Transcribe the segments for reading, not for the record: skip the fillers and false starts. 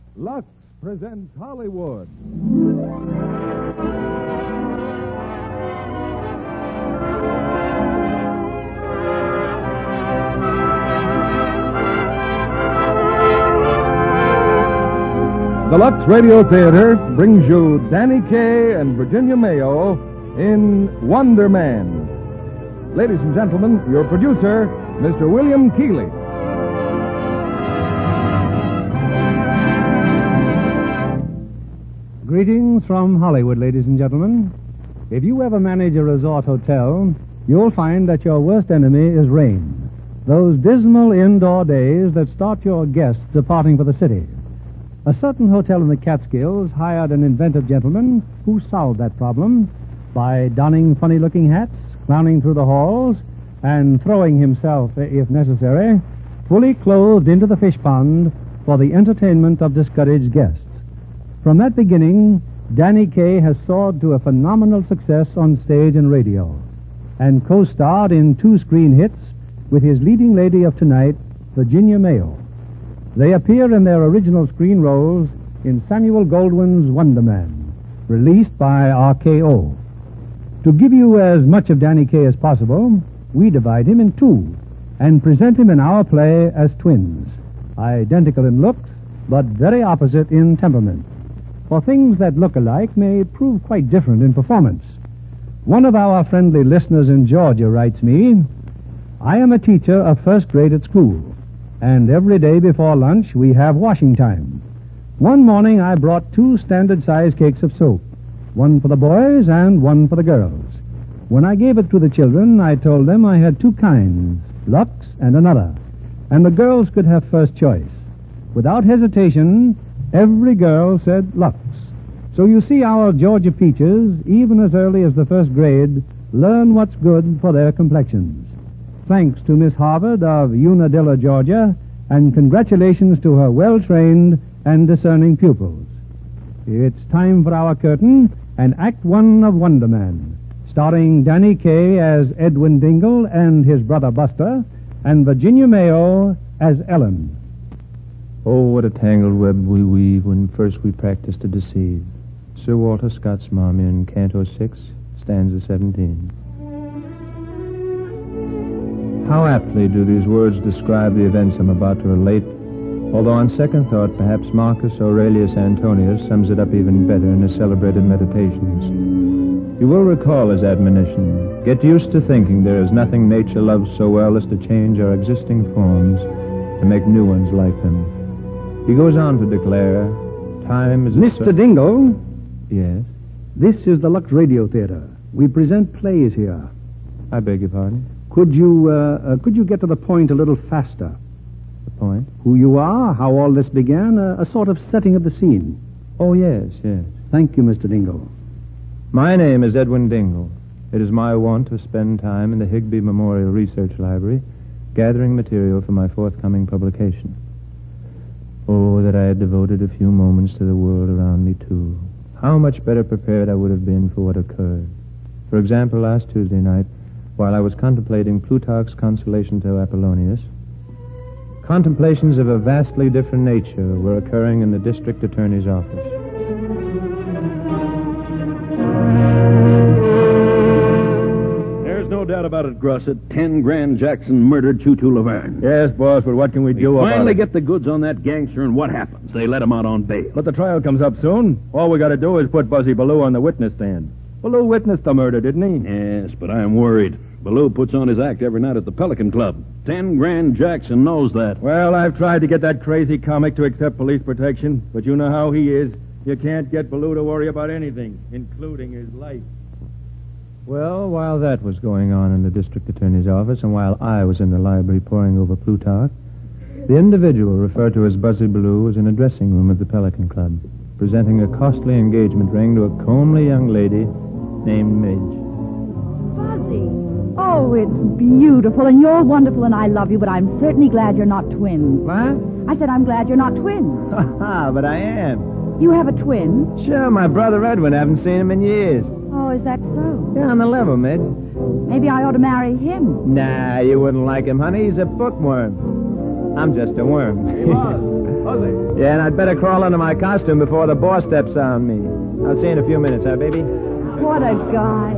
Lux presents Hollywood. The Lux Radio Theater brings you Danny Kaye and Virginia Mayo in Wonder Man. Ladies and gentlemen, your producer, Mr. William Keighley. Greetings from Hollywood, ladies and gentlemen. If you ever manage a resort hotel, you'll find that your worst enemy is rain. Those dismal indoor days that start your guests departing for the city. A certain hotel in the Catskills hired an inventive gentleman who solved that problem by donning funny-looking hats, clowning through the halls, and throwing himself, if necessary, fully clothed into the fish pond for the entertainment of discouraged guests. From that beginning, Danny Kaye has soared to a phenomenal success on stage and radio, and co-starred in 2 screen hits with his leading lady of tonight, Virginia Mayo. They appear in their original screen roles in Samuel Goldwyn's Wonder Man, released by RKO. To give you as much of Danny Kaye as possible, we divide him in 2 and present him in our play as twins, identical in looks, but very opposite in temperament. For things that look alike may prove quite different in performance. One of our friendly listeners in Georgia writes me, "I am a teacher of first grade at school, and every day before lunch we have washing time. One morning I brought 2 standard-sized cakes of soap, one for the boys and one for the girls. When I gave it to the children, I told them I had 2 kinds, Lux and another, and the girls could have first choice. Without hesitation, every girl said Lux. So you see our Georgia peaches, even as early as the first grade, learn what's good for their complexions. Thanks to Miss Harvard of Unadilla, Georgia, and congratulations to her well-trained and discerning pupils. It's time for our curtain and Act 1 of Wonder Man, starring Danny Kaye as Edwin Dingle and his brother Buster, and Virginia Mayo as Ellen. Oh, what a tangled web we weave when first we practice to deceive. Sir Walter Scott's Mom in Canto 6, stanza 17. How aptly do these words describe the events I'm about to relate, although on second thought, perhaps Marcus Aurelius Antonius sums it up even better in his celebrated Meditations. You will recall his admonition, get used to thinking there is nothing nature loves so well as to change our existing forms and make new ones like them. He goes on to declare, time is... Mr. Dingle? Yes? This is the Lux Radio Theater. We present plays here. I beg your pardon? Could you get to the point a little faster? The point? Who you are, how all this began, a sort of setting of the scene. Oh, yes. Thank you, Mr. Dingle. My name is Edwin Dingle. It is my wont to spend time in the Higbee Memorial Research Library gathering material for my forthcoming publication. Oh, that I had devoted a few moments to the world around me, too. How much better prepared I would have been for what occurred. For example, last Tuesday night, while I was contemplating Plutarch's Consolation to Apollonius, contemplations of a vastly different nature were occurring in the district attorney's office. There's no doubt about it, Grosset. 10 Grand Jackson murdered Tutu Laverne. Yes, boss, but what can we do about it? Finally get the goods on that gangster, and what happens? They let him out on bail. But the trial comes up soon. All we got to do is put Buzzy Ballou on the witness stand. Ballou witnessed the murder, didn't he? Yes, but I'm worried. Ballou puts on his act every night at the Pelican Club. 10 Grand Jackson knows that. Well, I've tried to get that crazy comic to accept police protection, but you know how he is. You can't get Ballou to worry about anything, including his life. Well, while that was going on in the district attorney's office, and while I was in the library poring over Plutarch, the individual referred to as Buzzy Ballou was in a dressing room at the Pelican Club, presenting a costly engagement ring to a comely young lady named Midge. Buzzy. Oh, it's beautiful, and you're wonderful, and I love you, but I'm certainly glad you're not twins. What? I said I'm glad you're not twins. But I am. You have a twin? Sure, my brother Edwin. I haven't seen him in years. Oh, is that so? Yeah, on the level, Midge. Maybe I ought to marry him. Nah, you wouldn't like him, honey. He's a bookworm. I'm just a worm. Hey, Buzz. Buzzy. Yeah, and I'd better crawl under my costume before the boss steps on me. I'll see you in a few minutes, huh, baby? What a guy.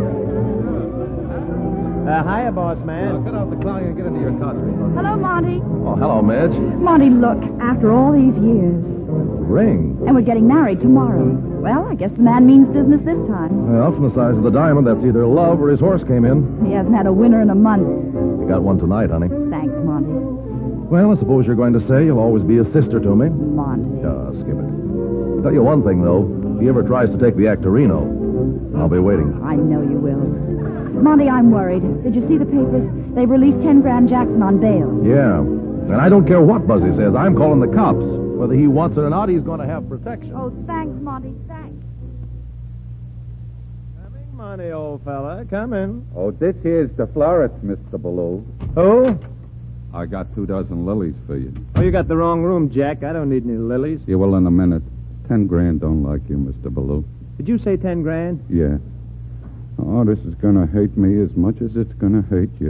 Hiya, boss man. Cut out the clown and get into your costume. Hello, Monty. Oh, hello, Midge. Monty, look, after all these years. Ring. And we're getting married tomorrow. Well, I guess the man means business this time. Well, from the size of the diamond, that's either love or his horse came in. He hasn't had a winner in a month. You got one tonight, honey. Thanks, Monty. Well, I suppose you're going to say you'll always be a sister to me. Monty. Skip it. I'll tell you one thing, though. If he ever tries to take the act to Reno, I'll be waiting. I know you will. Monty, I'm worried. Did you see the papers? They've released 10 Grand Jackson on bail. Yeah. And I don't care what Buzzy says. I'm calling the cops. Whether he wants it or not, he's going to have protection. Oh, thanks, Monty. Thanks. Coming, Monty, old fella. Coming. Oh, this here's the florist, Mr. Ballou. Who? I got 24 lilies for you. Oh, you got the wrong room, Jack. I don't need any lilies. You will in a minute. 10 grand don't like you, Mr. Ballou. Did you say 10 grand? Yeah. Oh, this is going to hate me as much as it's going to hate you.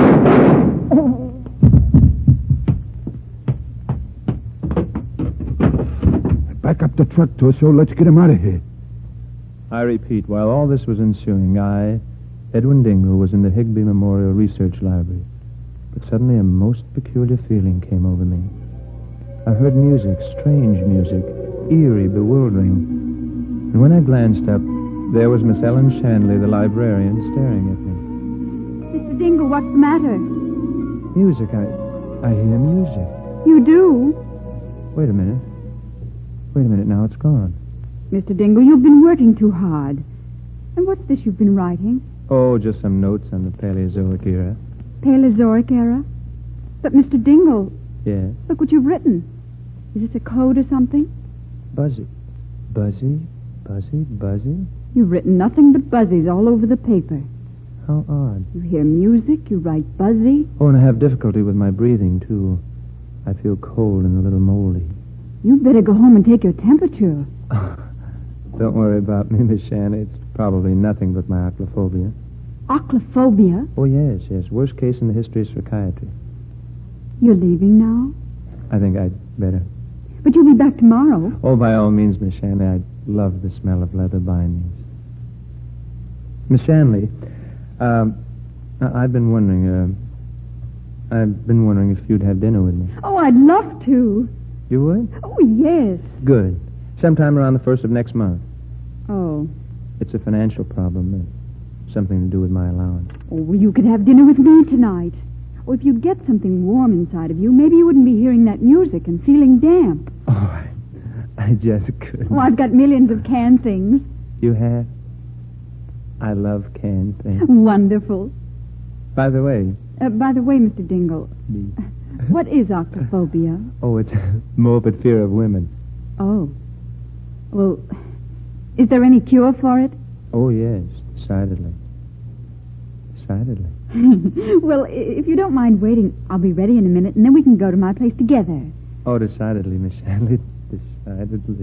Back up the truck, Torso. Let's get him out of here. I repeat, while all this was ensuing, I, Edwin Dingle, was in the Higbee Memorial Research Library. But suddenly a most peculiar feeling came over me. I heard music, strange music, eerie, bewildering. And when I glanced up, there was Miss Ellen Shanley, the librarian, staring at me. Mr. Dingle, what's the matter? Music, I hear music. You do? Wait a minute. Wait a minute, now it's gone. Mr. Dingle, you've been working too hard. And what's this you've been writing? Oh, just some notes on the Paleozoic era. Paleozoic era? But, Mr. Dingle, Yes. look what you've written. Is this a code or something? Buzzy. Buzzy? Buzzy? Buzzy? You've written nothing but buzzies all over the paper. How odd. You hear music, you write buzzy. Oh, and I have difficulty with my breathing, too. I feel cold and a little moldy. You'd better go home and take your temperature. Don't worry about me, Miss Shanley. It's probably nothing but my acrophobia. Acrophobia? Oh, yes. Worst case in the history of psychiatry. You're leaving now? I think I'd better. But you'll be back tomorrow. Oh, by all means, Miss Shanley. I love the smell of leather bindings. Miss Shanley, I've been wondering if you'd have dinner with me. Oh, I'd love to. You would? Oh, yes. Good. Sometime around the 1st of next month. Oh. It's a financial problem. Something to do with my allowance. Oh, well, you could have dinner with me tonight. Oh, if you'd get something warm inside of you, maybe you wouldn't be hearing that music and feeling damp. Oh, I just couldn't. Oh, I've got millions of canned things. You have? I love canned things. Wonderful. By the way... Mr. Dingle, what is acrophobia? Oh, it's morbid fear of women. Oh. Well, is there any cure for it? Oh, yes, decidedly. Decidedly. Well, if you don't mind waiting, I'll be ready in a minute, and then we can go to my place together. Oh, decidedly, Miss Shanley. Decidedly.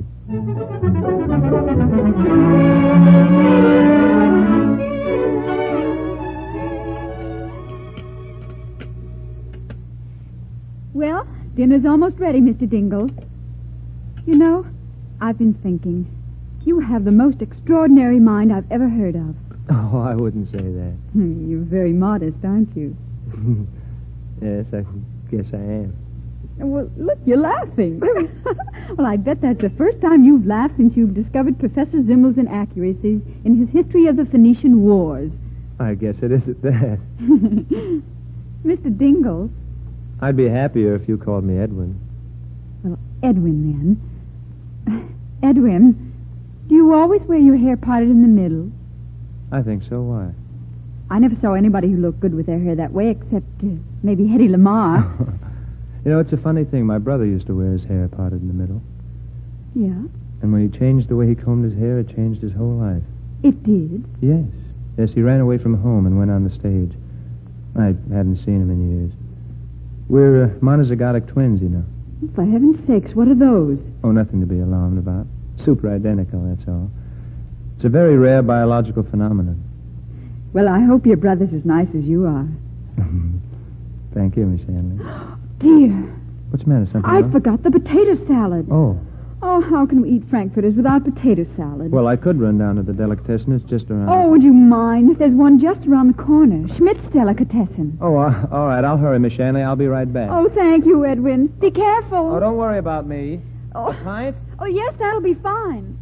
Well, dinner's almost ready, Mr. Dingle. You know, I've been thinking. You have the most extraordinary mind I've ever heard of. Oh, I wouldn't say that. You're very modest, aren't you? Yes, I guess I am. Well, look, you're laughing. Well, I bet that's the first time you've laughed since you've discovered Professor Zimmel's inaccuracies in his history of the Phoenician Wars. I guess it is at that. Mr. Dingle. I'd be happier if you called me Edwin. Well, Edwin, then. Edwin, do you always wear your hair parted in the middle? I think so. Why? I never saw anybody who looked good with their hair that way, except maybe Hedy Lamarr. You know, it's a funny thing. My brother used to wear his hair parted in the middle. Yeah? And when he changed the way he combed his hair, it changed his whole life. It did? Yes. Yes, he ran away from home and went on the stage. I hadn't seen him in years. We're monozygotic twins, you know. For heaven's sakes, what are those? Oh, nothing to be alarmed about. Super identical, that's all. It's a very rare biological phenomenon. Well, I hope your brother's as nice as you are. Thank you, Miss Hanley. Dear. What's the matter? Something I wrong? forgot the potato salad. Oh. Oh, how can we eat frankfurters without potato salad? Well, I could run down to the delicatessen. It's just around. Oh, would you mind? There's one just around the corner. Schmidt's Delicatessen. Oh, all right. I'll hurry, Miss Shanley. I'll be right back. Oh, thank you, Edwin. Be careful. Oh, don't worry about me. Oh. A pint? Oh, yes, that'll be fine.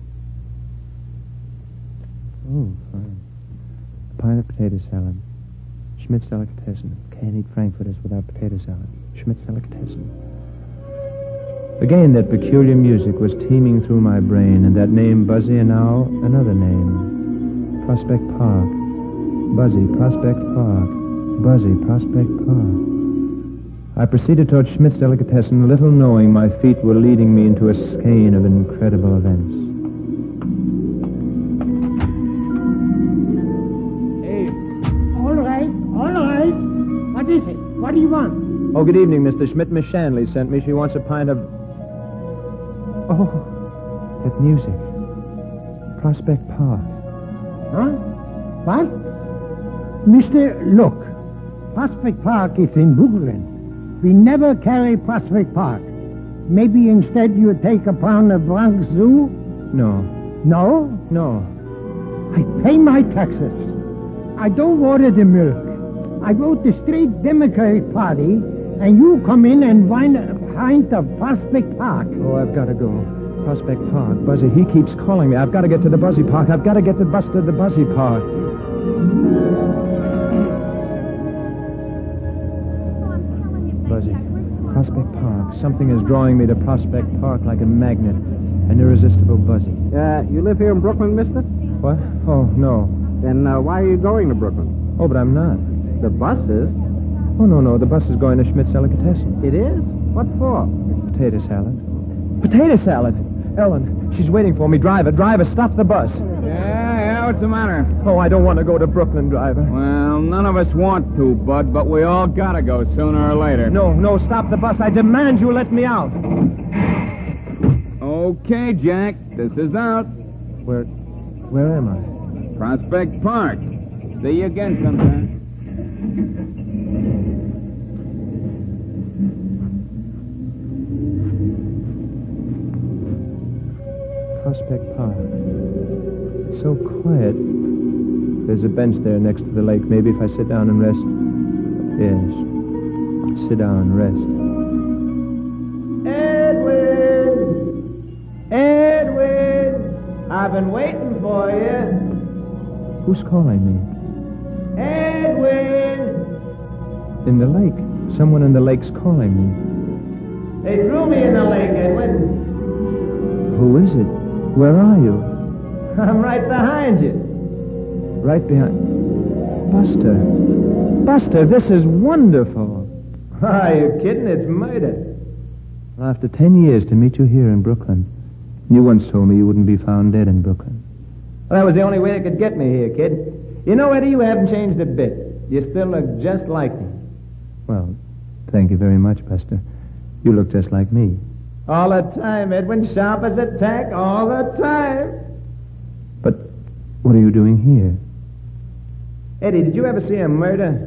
Oh, fine. A pint of potato salad. Schmidt's Delicatessen. Can't eat frankfurters without potato salad. Schmidt's Delicatessen. Again, that peculiar music was teeming through my brain, and that name, Buzzy, and now another name. Prospect Park. Buzzy, Prospect Park. Buzzy, Prospect Park. I proceeded toward Schmidt's Delicatessen, little knowing my feet were leading me into a skein of incredible events. Hey, all right. What is it? What do you want? Oh, good evening, Mr. Schmidt. Miss Shanley sent me. She wants a pint of... Oh, that music. Prospect Park. Huh? What? Mister, look. Prospect Park is in Brooklyn. We never carry Prospect Park. Maybe instead you take a pound of Bronx Zoo? No. No? No. I pay my taxes. I don't order the milk. I vote the straight Democratic Party, and you come in and find a pint of Prospect Park. Oh, I've got to go. Prospect Park. Buzzy, he keeps calling me. I've got to get to the Buzzy Park. I've got to get to Buster the Buzzy Park. Buzzy. Prospect Park. Something is drawing me to Prospect Park like a magnet. An irresistible Buzzy. You live here in Brooklyn, mister? What? Oh, no. Then why are you going to Brooklyn? Oh, but I'm not. The bus is. Oh, no. The bus is going to Schmidt's Delicatessen. It is? What for? Potato salad. Potato salad? Ellen, she's waiting for me. Driver, stop the bus. Yeah, what's the matter? Oh, I don't want to go to Brooklyn, driver. Well, none of us want to, Bud, but we all gotta go sooner or later. No, stop the bus. I demand you let me out. Okay, Jack, this is out. Where am I? Prospect Park. See you again sometime. Prospect Park. So quiet. There's a bench there next to the lake. Maybe if I sit down and rest. Yes. Sit down and rest. Edwin! I've been waiting for you. Who's calling me? Edwin! In the lake. Someone in the lake's calling me. They threw me in the lake, Edwin. Who is it? Where are you? I'm right behind you. Right behind... Buster, this is wonderful. Are you kidding? It's murder. Well, after 10 years to meet you here in Brooklyn. You once told me you wouldn't be found dead in Brooklyn. Well, that was the only way they could get me here, kid. You know, Eddie, you haven't changed a bit. You still look just like me. Well, thank you very much, Buster. You look just like me. All the time, Edwin. Sharp as a tack, all the time. But what are you doing here? Eddie, did you ever see a murder?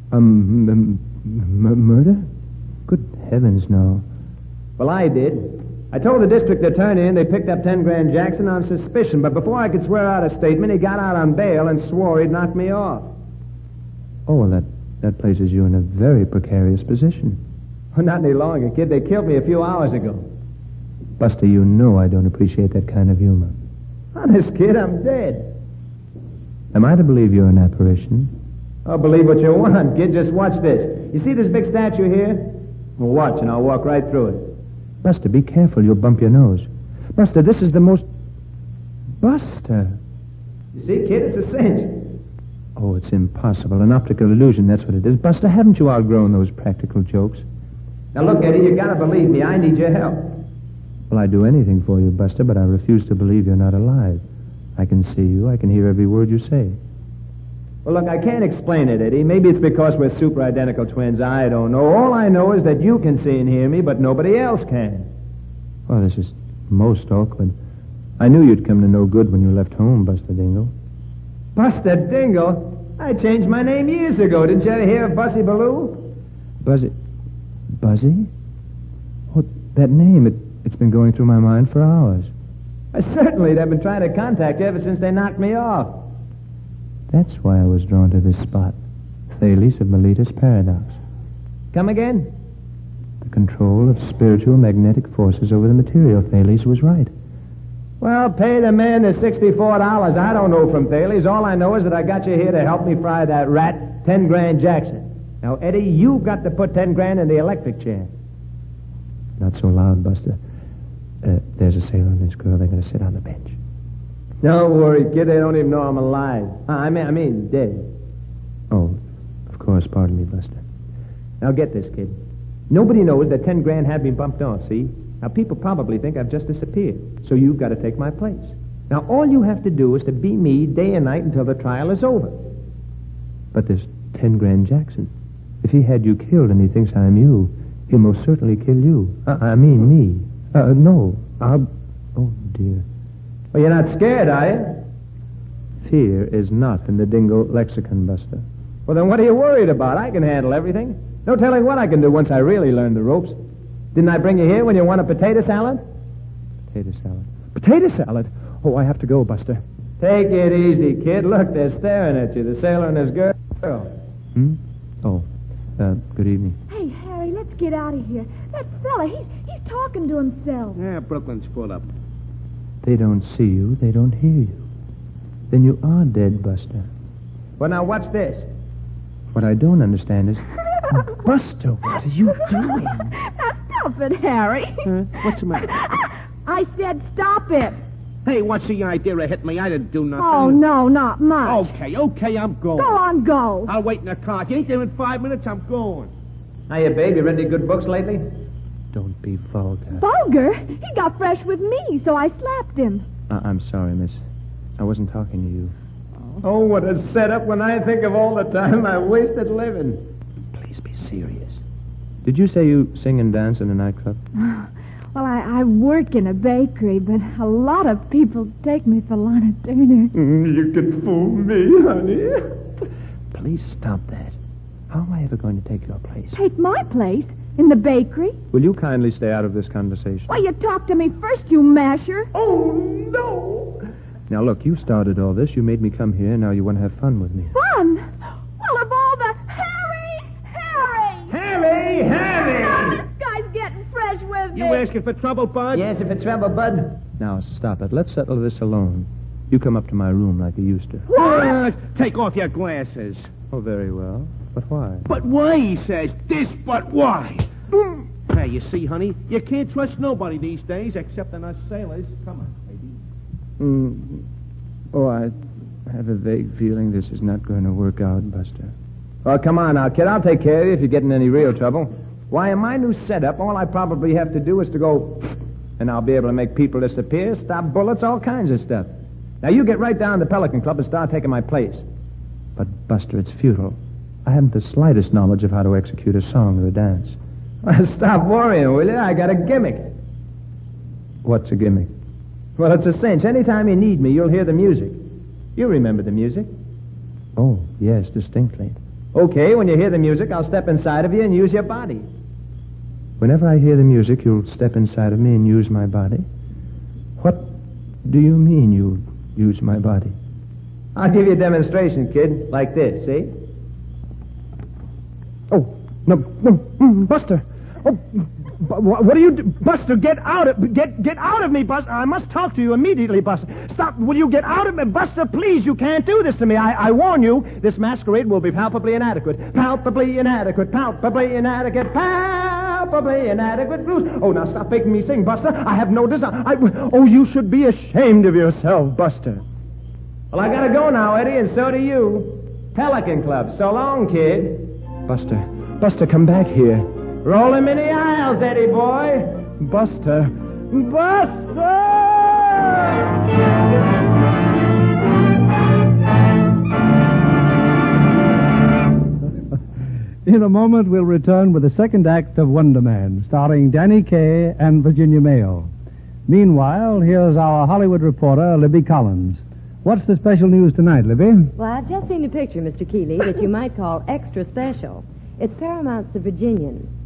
Murder? Good heavens, no. Well, I did. I told the district attorney and they picked up 10 grand Jackson on suspicion, but before I could swear out a statement, he got out on bail and swore he'd knock me off. Oh, well, that places you in a very precarious position. Well, not any longer, kid. They killed me a few hours ago. Buster, you know I don't appreciate that kind of humor. Honest, kid, I'm dead. Am I to believe you're an apparition? Oh, believe what you want, kid. Just watch this. You see this big statue here? Well, watch, and I'll walk right through it. Buster, be careful. You'll bump your nose. Buster, this is the most... Buster! You see, kid, it's a cinch. Oh, it's impossible. An optical illusion, that's what it is. Buster, haven't you outgrown those practical jokes? Now, look, Eddie, you gotta believe me. I need your help. Well, I'd do anything for you, Buster, but I refuse to believe you're not alive. I can see you. I can hear every word you say. Well, look, I can't explain it, Eddie. Maybe it's because we're super identical twins. I don't know. All I know is that you can see and hear me, but nobody else can. Oh, this is most awkward. I knew you'd come to no good when you left home, Buster Dingle. Buster Dingle? I changed my name years ago. Didn't you ever hear of Bussy Ballou? Buzzy? Oh, that name, it's been going through my mind for hours. Certainly, they've been trying to contact you ever since they knocked me off. That's why I was drawn to this spot. Thales of Miletus Paradox. Come again? The control of spiritual magnetic forces over the material. Thales was right. Well, pay the man the $64. I don't know from Thales. All I know is that I got you here to help me fry that rat, 10 grand Jackson. Now, Eddie, you've got to put 10 grand in the electric chair. Not so loud, Buster. There's a sailor and this girl. They're going to sit on the bench. Don't worry, kid. They don't even know I'm alive. I mean, dead. Oh, of course. Pardon me, Buster. Now, get this, kid. Nobody knows that 10 grand had been bumped off, see? Now, people probably think I've just disappeared, so you've got to take my place. Now, all you have to do is to be me day and night until the trial is over. But there's 10 grand Jackson. If he had you killed and he thinks I'm you, he'll most certainly kill you. I mean me. No. Oh, dear. Well, you're not scared, are you? Fear is not in the Dingle lexicon, Buster. Well, then what are you worried about? I can handle everything. No telling what I can do once I really learn the ropes. Didn't I bring you here when you want a potato salad? Potato salad. Potato salad? Oh, I have to go, Buster. Take it easy, kid. Look, they're staring at you, the sailor and his girl. Oh, good evening. Hey, Harry, let's get out of here. That fella, he's talking to himself. Yeah, Brooklyn's full up. They don't see you. They don't hear you. Then you are dead, Buster. Well, now, watch this. What I don't understand is... Buster, what are you doing? Now, stop it, Harry. What's the matter? I said stop it. Hey, what's the idea of hitting me? I didn't do nothing. Oh, no, not much. Okay, I'm going. Go on, go. I'll wait in the car. If you ain't there in 5 minutes, I'm going. Hiya, babe. You read any good books lately? Don't be vulgar. Vulgar? He got fresh with me, so I slapped him. I'm sorry, miss. I wasn't talking to you. Oh, what a setup when I think of all the time I wasted living. Please be serious. Did you say you sing and dance in a nightclub? Well, I work in a bakery, but a lot of people take me for Lana Turner. You can fool me, honey. Please stop that. How am I ever going to take your place? Take my place? In the bakery? Will you kindly stay out of this conversation? Why, you talk to me first, you masher. Oh, no. Now, look, you started all this. You made me come here. Now you want to have fun with me. Fun? Well, of all the... Harry! Oh, this guy's getting fresh with me. You asking for trouble, Bud? Yes, if it's trouble, Bud. Now, stop it. Let's settle this alone. You come up to my room like you used to. What? Take off your glasses. Oh, very well. But why? But why, he says. This, but why? Hey, you see, honey, you can't trust nobody these days except in us sailors. Come on, baby. Oh, I have a vague feeling this is not going to work out, Buster. Well, come on now, kid. I'll take care of you if you get in any real trouble. Why, in my new setup, all I probably have to do is to go... And I'll be able to make people disappear, stop bullets, all kinds of stuff. Now, you get right down to the Pelican Club and start taking my place. But, Buster, it's futile. I haven't the slightest knowledge of how to execute a song or a dance. Stop worrying, will you? I got a gimmick. What's a gimmick? Well, it's a cinch. Anytime you need me, you'll hear the music. You remember the music? Oh, yes, distinctly. Okay, when you hear the music, I'll step inside of you and use your body. Whenever I hear the music, you'll step inside of me and use my body? What do you mean you'll use my body? I'll give you a demonstration, kid, like this, see? Oh, no, Buster. Oh, what are you do? Buster, get out of me, Buster. I must talk to you immediately, Buster. Stop. Will you get out of me? Buster, please, you can't do this to me. I warn you, this masquerade will be palpably inadequate. Palpably inadequate. Palpably inadequate. Palpably inadequate. Oh, now stop making me sing, Buster. I have no desire. Oh, you should be ashamed of yourself, Buster. Well, I gotta go now, Eddie, and so do you. Pelican Club. So long, kid. Buster, come back here. Roll him in the aisles, Eddie boy. Buster. In a moment, we'll return with the second act of Wonder Man, starring Danny Kaye and Virginia Mayo. Meanwhile, here's our Hollywood reporter, Libby Collins. What's the special news tonight, Libby? Well, I've just seen a picture, Mr. Keeley, that you might call extra special. It's Paramount's The Virginian.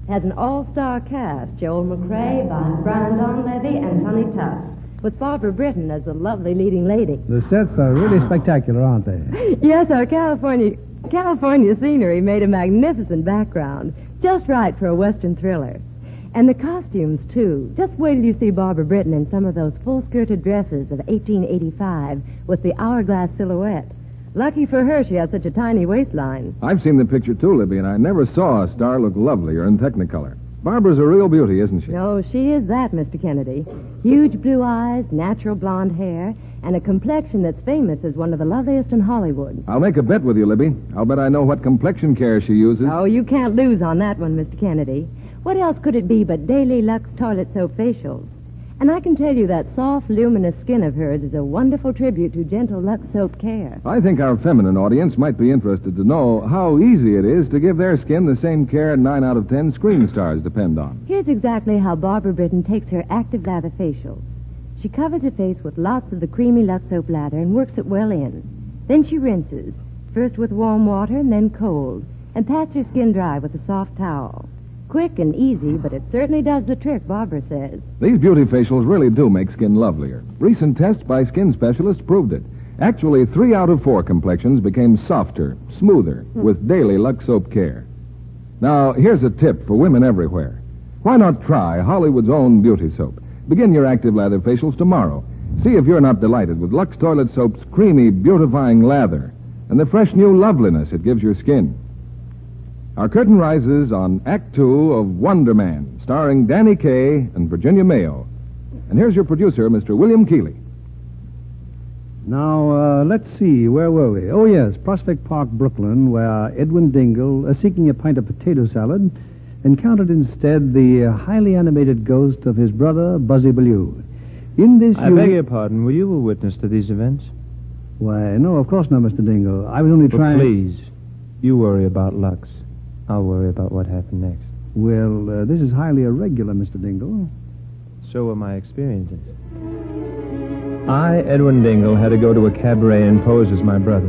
has an all-star cast: Joel McRae, Brian Donlevy, and Sonny Tuff, with Barbara Britton as the lovely leading lady. The sets are really spectacular, aren't they? Yes, our California scenery made a magnificent background, just right for a Western thriller. And the costumes, too. Just wait till you see Barbara Britton in some of those full-skirted dresses of 1885 with the hourglass silhouette. Lucky for her she has such a tiny waistline. I've seen the picture, too, Libby, and I never saw a star look lovelier in Technicolor. Barbara's a real beauty, isn't she? No, she is that, Mr. Kennedy. Huge blue eyes, natural blonde hair, and a complexion that's famous as one of the loveliest in Hollywood. I'll make a bet with you, Libby. I'll bet I know what complexion care she uses. Oh, you can't lose on that one, Mr. Kennedy. What else could it be but Daily Lux toilet soap facials? And I can tell you that soft, luminous skin of hers is a wonderful tribute to gentle Lux soap care. I think our feminine audience might be interested to know how easy it is to give their skin the same care 9 out of 10 screen stars depend on. Here's exactly how Barbara Britton takes her active lather facials. She covers her face with lots of the creamy Lux soap lather and works it well in. Then she rinses, first with warm water and then cold, and pats her skin dry with a soft towel. Quick and easy, but it certainly does the trick, Barbara says. These beauty facials really do make skin lovelier. Recent tests by skin specialists proved it. Actually, 3 out of 4 complexions became softer, smoother, with Daily Lux soap care. Now, here's a tip for women everywhere. Why not try Hollywood's own beauty soap? Begin your active lather facials tomorrow. See if you're not delighted with Lux Toilet Soap's creamy, beautifying lather and the fresh new loveliness it gives your skin. Our curtain rises on Act 2 of Wonder Man, starring Danny Kaye and Virginia Mayo. And here's your producer, Mr. William Keighley. Now, let's see, where were we? Oh, yes, Prospect Park, Brooklyn, where Edwin Dingle, seeking a pint of potato salad, encountered instead the highly animated ghost of his brother, Buzzy Ballou. In this I beg your pardon, were you a witness to these events? Why, no, of course not, Mr. Dingle. I was only trying... Please, you worry about Lux. I'll worry about what happened next. Well, this is highly irregular, Mr. Dingle. So are my experiences. I, Edwin Dingle, had to go to a cabaret and pose as my brother.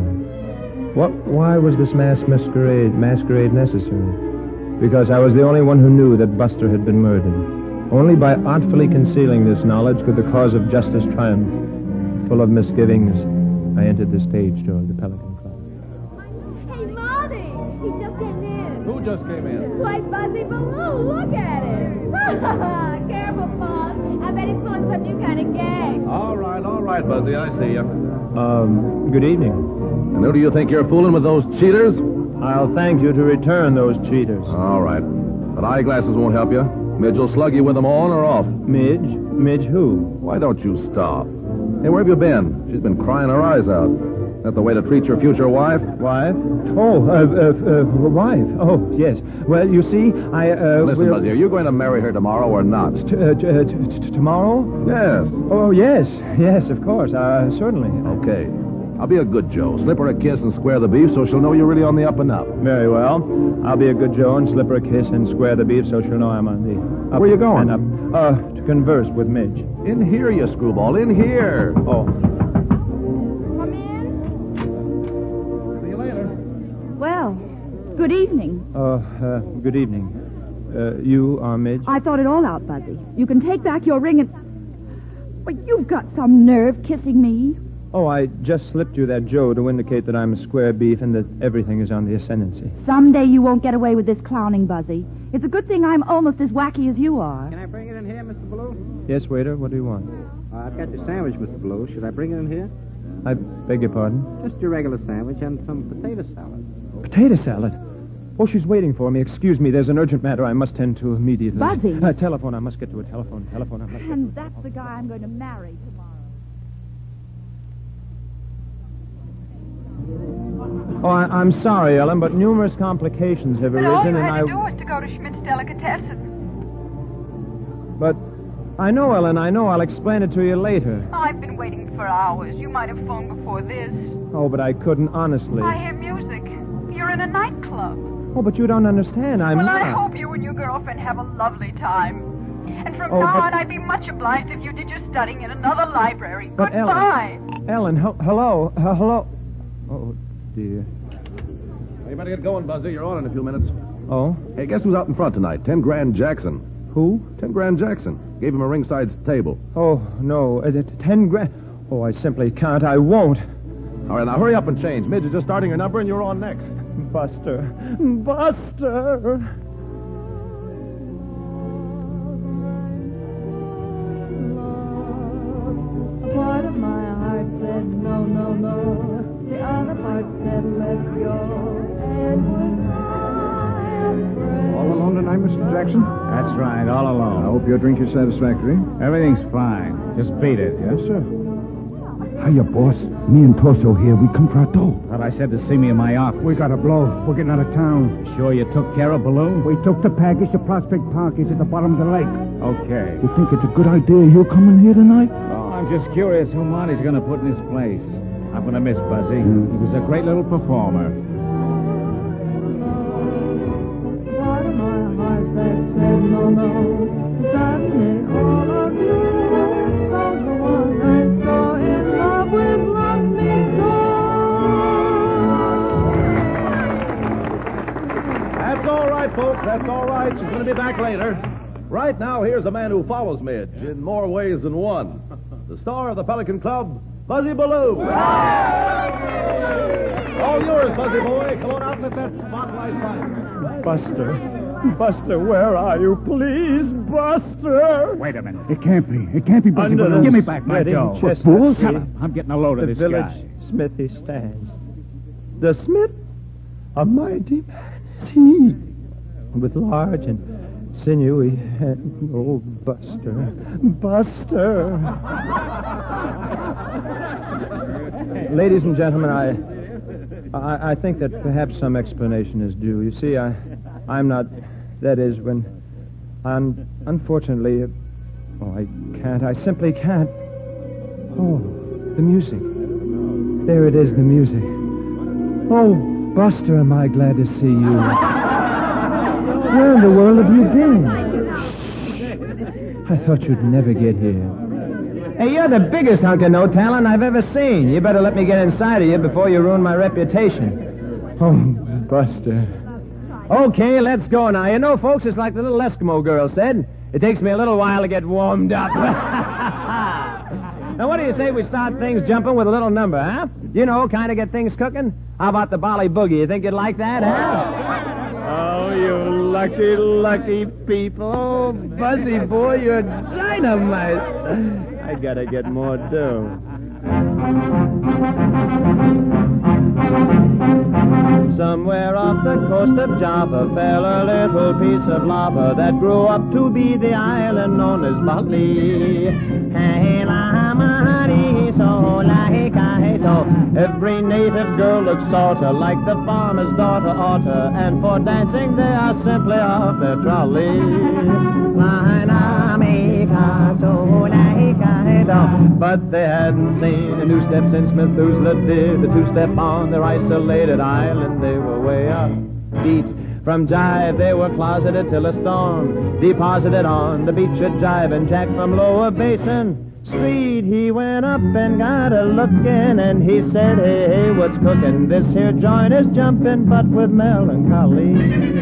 Why was this masquerade necessary? Because I was the only one who knew that Buster had been murdered. Only by artfully concealing this knowledge could the cause of justice triumph. Full of misgivings, I entered the stage door of the Pelican Club. Hey, Marty! He just came in. Who just came in? Why, Buzzy Ballou, look at him. Careful, boss. I bet he's pulling some new kind of gag. All right, Buzzy, I see you. Good evening. And who do you think you're fooling with those cheaters? I'll thank you to return those cheaters. All right. But eyeglasses won't help you. Midge will slug you with them on or off. Midge? Midge who? Why don't you stop? Hey, where have you been? She's been crying her eyes out. Is that the way to treat your future wife? Wife? Oh, wife. Oh, yes. Well, you see, Listen, Buzzy, are you going to marry her tomorrow or not? Tomorrow? Yes. Oh, yes. Yes, of course. Certainly. Okay. I'll be a good Joe. Slip her a kiss and square the beef so she'll know you're really on the up and up. Very well. I'll be a good Joe and slip her a kiss and square the beef so she'll know I'm on the up. Where you going? And up. To converse with Midge. In here, you screwball. In here. Oh. Come in. See you later. Well, good evening. Good evening. You are Midge? I thought it all out, Buzzy. You can take back your ring and... Well, you've got some nerve kissing me. Oh, I just slipped you that Joe to indicate that I'm a square beef and that everything is on the ascendancy. Someday you won't get away with this clowning, Buzzy. It's a good thing I'm almost as wacky as you are. Can I bring it in here, Mr. Ballou? Yes, waiter, what do you want? I've got your sandwich, Mr. Ballou. Should I bring it in here? I beg your pardon? Just your regular sandwich and some potato salad. Potato salad? Oh, she's waiting for me. Excuse me, there's an urgent matter I must tend to immediately. Buzzy! Telephone, I must get to a telephone. Telephone, I must get to And that's the guy I'm going to marry tomorrow. Oh, I'm sorry, Ellen, but numerous complications have arisen, all you and had to do was to go to Schmidt's Delicatessen. But I know, Ellen, I know. I'll explain it to you later. I've been waiting for hours. You might have phoned before this. Oh, but I couldn't, honestly. I hear music. You're in a nightclub. Oh, but you don't understand. I'm well, not. I hope you and your girlfriend have a lovely time. And from now on, I'd be much obliged if you did your studying in another library. But Goodbye. Ellen, hello. Hello. Oh, dear. You better get going, Buzzy. You're on in a few minutes. Oh? Hey, guess who's out in front tonight? 10 Grand Jackson. Who? 10 Grand Jackson. Gave him a ringside table. Oh, no. 10 grand. Oh, I simply can't. I won't. All right, now hurry up and change. Midge is just starting your number, and you're on next. Buster. Buster. Part of my heart said no, no, no. The other part said let go. And was I afraid? All alone tonight, Mr. Jackson? That's right, all alone. I hope your drink is satisfactory. Everything's fine. Just beat it. Yes, sir. Hiya, boss. Me and Torso here. We come for a dough. Thought I said to see me in my office. We got a blow. We're getting out of town. Sure you took care of Baloo? We took the package to Prospect Park. It's at the bottom of the lake. Okay. You think it's a good idea you coming here tonight? Well, I'm just curious who Monty's going to put in his place. I'm going to miss Buzzy. He was a great little performer. Part of my heart that said no, no. Suddenly all of you, all the one I saw in love with loved me so. That's all right, folks. That's all right. She's going to be back later. Right now, here's a man who follows Midge in more ways than one. The star of the Pelican Club, Buzzy Baloo. All yours, Buzzy boy. Come on out and let that spotlight shine. Buster. Buster, where are you? Please, Buster. Wait a minute. It can't be. It can't be Buzzy Under Baloo. the Give me back my spreading dough. chestnut Bull? tree, I'm getting a load of the this village guy. smithy stands. The smith, a mighty man is he, with large and sinewy hand. Oh, Buster, Buster. Ladies and gentlemen, I think that perhaps some explanation is due. You see, I'm not. That is, when unfortunately, I can't. I simply can't. Oh, the music. There it is, the music. Oh, Buster, am I glad to see you. Where in the world have you been? I thought you'd never get here. Hey, you're the biggest hunk of no talent I've ever seen. You better let me get inside of you before you ruin my reputation. Oh, Buster. Okay, let's go now. You know, folks, it's like the little Eskimo girl said. It takes me a little while to get warmed up. Now, what do you say we start things jumping with a little number, huh? You know, kind of get things cooking? How about the Bolly Boogie? You think you'd like that, huh? Oh, you lucky, lucky people. Oh, Buzzy boy, you're dynamite. I gotta get more dough. Somewhere off the coast of Java fell a little piece of lava that grew up to be the island known as Bali. Every native girl looks sorta like the farmer's daughter oughta, and for dancing they are simply off their trolley. But they hadn't seen a new step since Methuselah did the two-step on their isolated island. They were way up beat. From jive they were closeted till a storm deposited on the beach at Jive, and Jack from Lower Basin Street, he went up and got a lookin', and he said, hey, hey, what's cookin'? This here joint is jumpin', but with melancholy.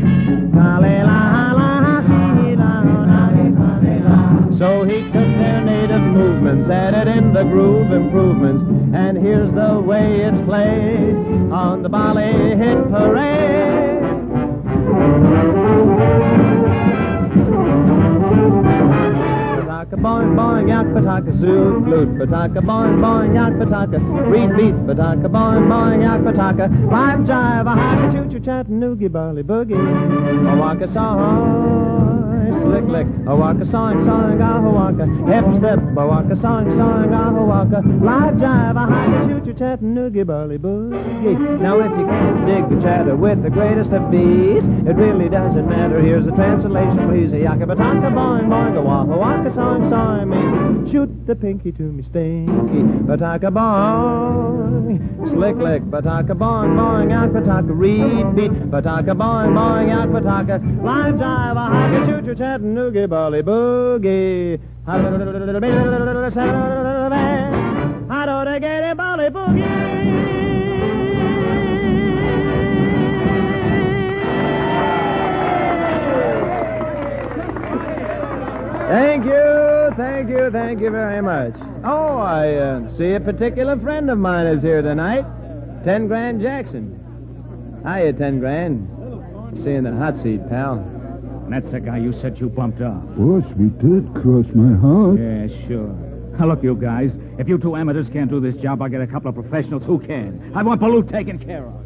So he took their native movements, added in the groove improvements, and here's the way it's played on the Bali Hit Parade. Pataka boing boing yak pataka zoot flute pataka boing boing yak pataka reed beat pataka boing boing yak pataka live jive a haka choo choo Chattanooga Bali boogie a waka song slick lick a waka song song a waka hip step a waka song song a waka live jive a haka choo choo Chattanooga Bali boogie. Now if you can't dig the chatter with the greatest of these, it really doesn't matter. Here's the translation, please. A yaka pataka boing boing a waka song song me shoot the pinky to me stinky pataka boing slick lick pataka boing boing yak pataka reed beat pataka boing boing yak pataka live jive a haka choo choo Chattanooga Bali boogie. How do they get a Bali boogie? Thank you very much. Oh, I see a particular friend of mine is here tonight. 10 Grand Jackson. Hiya, 10 Grand. Seeing the hot seat, pal. That's the guy you said you bumped off. Boss, we did cross my heart. Yeah, sure. Now, look, you guys. If you two amateurs can't do this job, I'll get a couple of professionals who can. I want Baloo taken care of.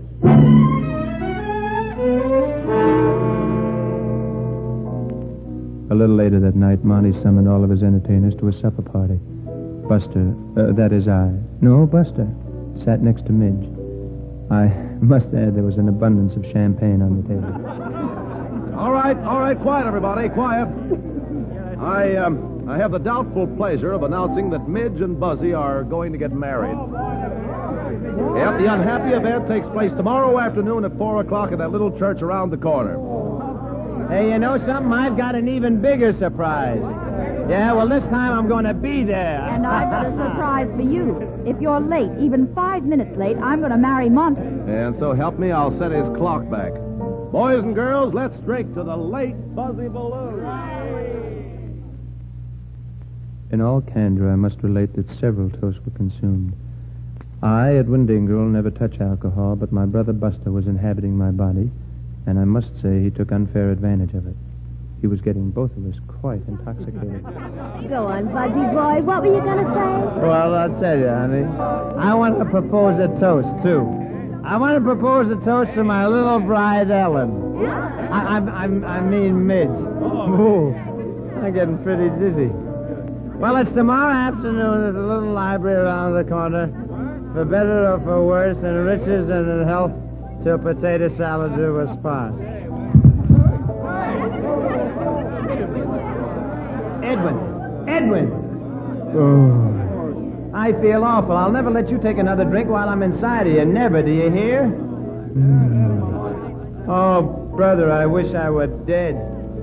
A little later that night, Monty summoned all of his entertainers to a supper party. Buster, that is I. No, Buster, sat next to Midge. I must add there was an abundance of champagne on the table. All right, quiet, everybody, quiet. I have the doubtful pleasure of announcing that Midge and Buzzy are going to get married. Yep, the unhappy event takes place tomorrow afternoon at 4 o'clock at that little church around the corner. Hey, you know something? I've got an even bigger surprise. Yeah, well, this time I'm going to be there. And I've got a surprise for you. If you're late, even 5 minutes late, I'm going to marry Monty. And so help me, I'll set his clock back. Boys and girls, let's drink to the late Buzzy Baloo. In all candor, I must relate that several toasts were consumed. I, Edwin Dingle, never touch alcohol, but my brother Buster was inhabiting my body, and I must say he took unfair advantage of it. He was getting both of us quite intoxicated. Go on, Buzzy boy. What were you going to say? Well, I'll tell you, honey. I want to propose a toast, too. I want to propose a toast to my little bride, Ellen. I mean Midge. Ooh, I'm getting pretty dizzy. Well, it's tomorrow afternoon at the little library around the corner. For better or for worse, in riches and in health, till potato salad do us part. Edwin! Oh. I feel awful. I'll never let you take another drink while I'm inside of you. Never, do you hear? Oh, brother, I wish I were dead.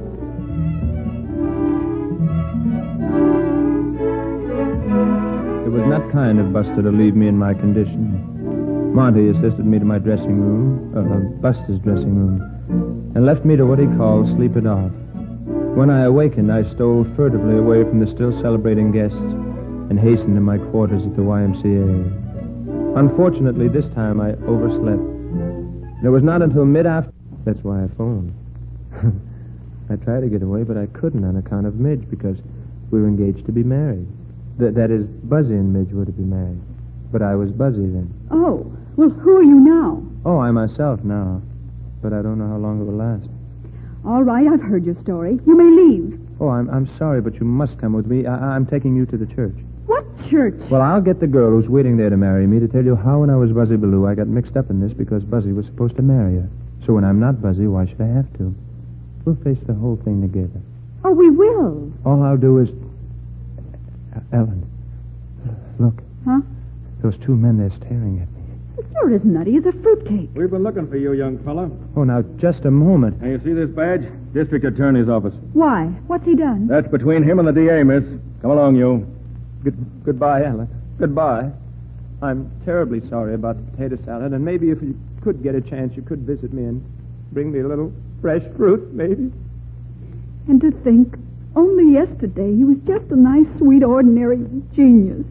It was not kind of Buster to leave me in my condition. Monty assisted me to my dressing room, Buster's dressing room, and left me to what he called sleep it off. When I awakened, I stole furtively away from the still celebrating guests and hastened to my quarters at the YMCA. Unfortunately, this time I overslept. It was not until mid-afternoon. That's why I phoned. I tried to get away, but I couldn't on account of Midge, because we were engaged to be married. That is, Buzzy and Midge were to be married. But I was Buzzy then. Oh, well, who are you now? Oh, I'm myself now. But I don't know how long it will last. All right, I've heard your story. You may leave. Oh, I'm sorry, but you must come with me. I'm taking you to the church. What church? Well, I'll get the girl who's waiting there to marry me to tell you how when I was Buzzy Baloo I got mixed up in this because Buzzy was supposed to marry her. So when I'm not Buzzy, why should I have to? We'll face the whole thing together. Oh, we will. All I'll do is... Ellen, look. Huh? Those two men, they're staring at me. You're as nutty as a fruitcake. We've been looking for you, young fella. Oh, now, just a moment. Now, you see this badge? District Attorney's office. Why? What's he done? That's between him and the DA, miss. Come along, you. Goodbye, Ellen. Goodbye. I'm terribly sorry about the potato salad, and maybe if you could get a chance, you could visit me and bring me a little fresh fruit, maybe. And to think, only yesterday he was just a nice, sweet, ordinary genius.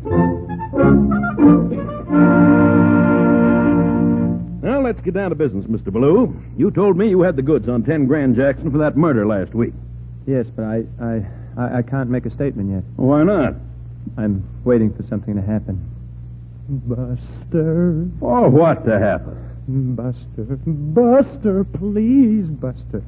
Well, let's get down to business, Mr. Baloo. You told me you had the goods on 10 Grand Jackson for that murder last week. Yes, but I can't make a statement yet. Why not? I'm waiting for something to happen. Buster. Oh, what to happen? Buster, please, Buster.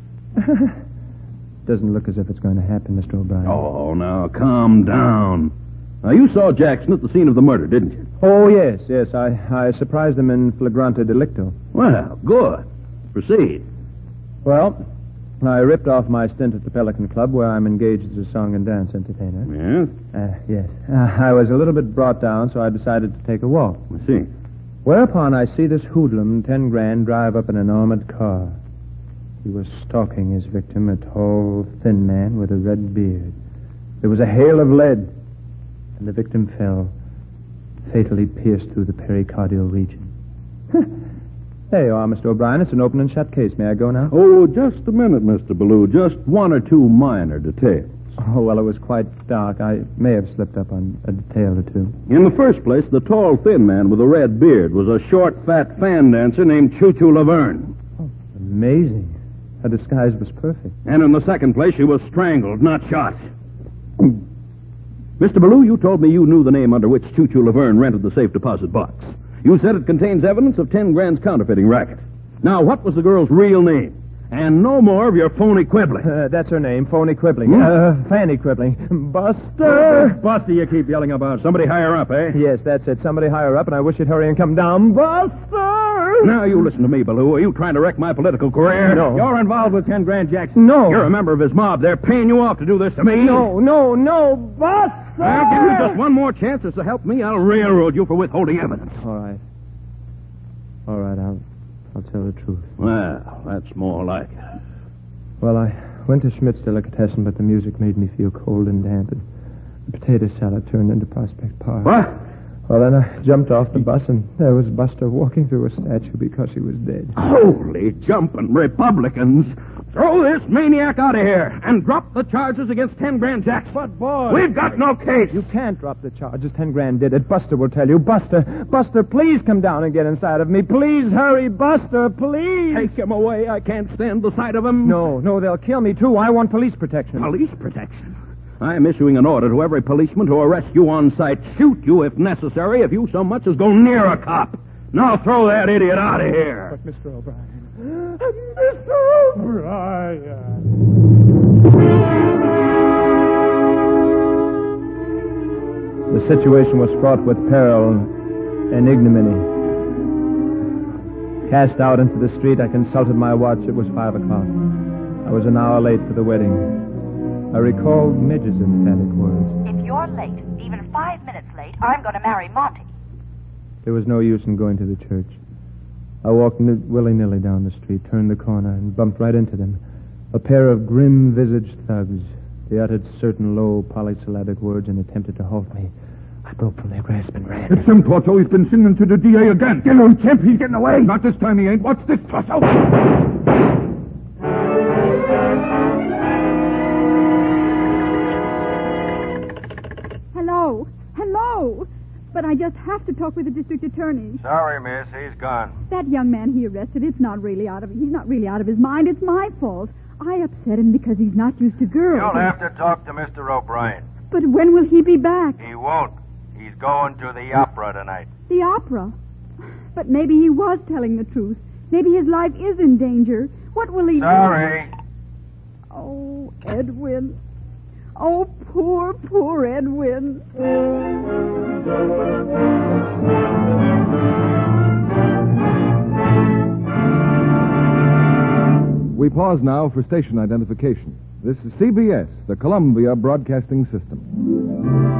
Doesn't look as if it's going to happen, Mr. O'Brien. Oh, now, calm down. Now, you saw Jackson at the scene of the murder, didn't you? Oh, yes. I surprised him in flagrante delicto. Well, good. Proceed. Well, I ripped off my stint at the Pelican Club, where I'm engaged as a song and dance entertainer. Yes? Yes. I was a little bit brought down, so I decided to take a walk. I see. Whereupon I see this hoodlum, 10 Grand, drive up in an armored car. He was stalking his victim, a tall, thin man with a red beard. There was a hail of lead, and the victim fell, fatally pierced through the pericardial region. There you are, Mr. O'Brien. It's an open and shut case. May I go now? Oh, just a minute, Mr. Baloo. Just one or two minor details. Oh, well, it was quite dark. I may have slipped up on a detail or two. In the first place, the tall, thin man with a red beard was a short, fat fan dancer named Choo Choo Laverne. Amazing. Her disguise was perfect. And in the second place, she was strangled, not shot. Mr. Ballou, you told me you knew the name under which Choo Choo Laverne rented the safe deposit box. You said it contains evidence of 10 grand's counterfeiting racket. Now, what was the girl's real name? And no more of your phony quibbling. That's her name, phony quibbling. Fanny quibbling. Buster! Buster, you keep yelling about. Somebody higher up, eh? Yes, that's it. Somebody higher up, and I wish you'd hurry and come down. Buster! Now, you listen to me, Ballou. Are you trying to wreck my political career? No. You're involved with 10 Grand Jackson. No. You're a member of his mob. They're paying you off to do this to me. No, Buster! I'll give you just one more chance to help me. I'll railroad you for withholding evidence. All right, I'll tell the truth. Well, that's more like it. Well, I went to Schmidt's Delicatessen, but the music made me feel cold and damp, and the potato salad turned into Prospect Park. What? Well, then I jumped off the bus, and there was Buster walking through a statue because he was dead. Holy jumping Republicans! Throw this maniac out of here and drop the charges against 10 Grand Jackson. But, boy... We've got no case. You can't drop the charges. 10 grand did it. Buster will tell you. Buster, please come down and get inside of me. Please hurry, Buster, please. Take him away. I can't stand the sight of him. No, they'll kill me, too. I want police protection. Police protection? I'm issuing an order to every policeman to arrest you on sight. Shoot you if necessary if you so much as go near a cop. Now throw that idiot out of here. But, Mr. O'Brien... Mr. O'Brien... The situation was fraught with peril and ignominy. Cast out into the street, I consulted my watch. It was 5 o'clock. I was an hour late for the wedding. I recalled Midge's emphatic words. If you're late, even 5 minutes late, I'm going to marry Monty. There was no use in going to the church. I walked willy-nilly down the street, turned the corner, and bumped right into them. A pair of grim-visaged thugs. They uttered certain low, polysyllabic words and attempted to halt me. I broke from their grasp and ran. It's him, Torso. He's been singing to the DA again. Get on, Kemp. He's getting away. Not this time he ain't. What's this, Torso? Hello. But I just have to talk with the district attorney. Sorry, miss. He's gone. That young man he arrested, he's not really out of his mind. It's my fault. I upset him because he's not used to girls. You'll have to talk to Mr. O'Brien. But when will he be back? He won't. He's going to the opera tonight. The opera? But maybe he was telling the truth. Maybe his life is in danger. What will he do? Sorry. Oh, Edwin. Oh, poor Edwin. We pause now for station identification. This is CBS, the Columbia Broadcasting System.